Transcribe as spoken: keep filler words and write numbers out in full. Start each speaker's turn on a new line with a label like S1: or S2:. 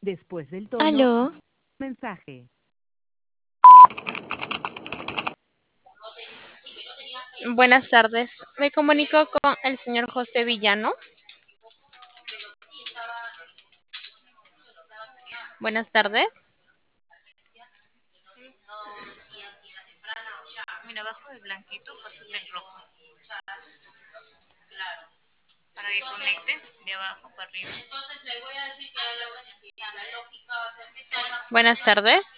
S1: Después del tono,
S2: Aló,
S1: mensaje.
S3: Buenas tardes. Me comunico con el señor José Villano. Buenas tardes. Mira, abajo de blanquito, pásate el rojo. Para que conecte de abajo para arriba. Buenas tardes.